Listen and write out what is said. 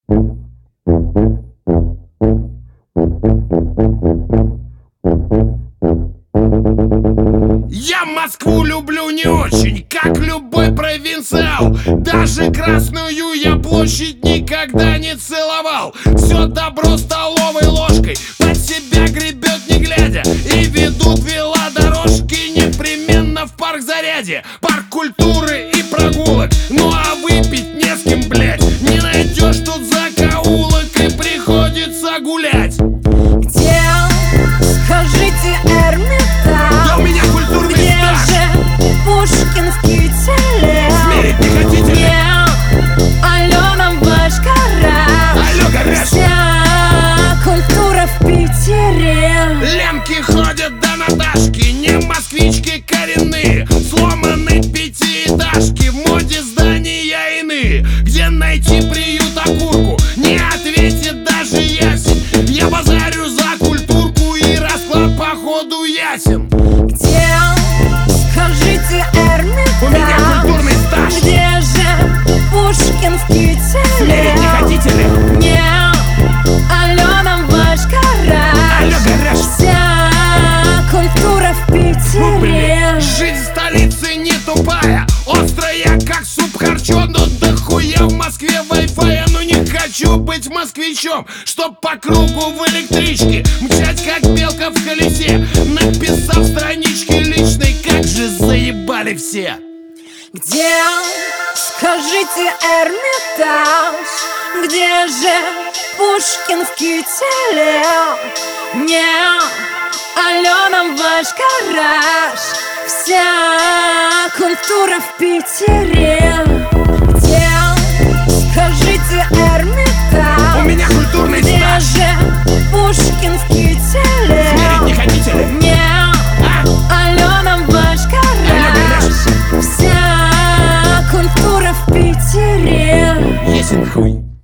Я Москву люблю не очень, как любой провинциал. Даже Красную я площадь никогда не целовал. Все добро столовой ложкой под себя гребет не глядя. И ведут велодорожки непременно в парк Зарядье, парк культуры и прогулок. Ну а выпить не с кем, блять, не найдешь тут закоулок, и приходится гулять. Где, скажите, Эрмитаж? Да у меня культурный Где стаж. же Пушкинский теле? Смерить не хотите? Где Алена ваш гараж? Алло, гараж. Вся культура в Питере. Лемки ходят до Наташки, не москвички коренные. Сломаны пятиэтажки, в моде здания иные. Где найти приют окурку, не ответит даже ясень. Я базарю за культурку, и расклад походу ясен. Где, скажите, Эрмитаж? У меня культурный стаж. Где же Пушкинский теле? Смерить не хотите ли? Не Алена ваш гараж. Алло, гараж. Вся культура в Питере. Жизнь в столице не тупая, острая, как суп харчо. Но дохуя в Москве вай-фая, но не хочу быть москвичом, чтоб по кругу в электричке мчать, как белка в колесе, написав странички личной. Как же заебали все. Где, скажите, Эрмитаж? Где же Пушкинский теле? Не Алена ваш гараж. Вся культура в Питере. Где, скажите, Эрмитаж? У меня культурный Где стаж. же Пушкинский теле? Смерить не хотите ли? Не Алена ваш гараж. Вся культура в Питере. Ясен хуй.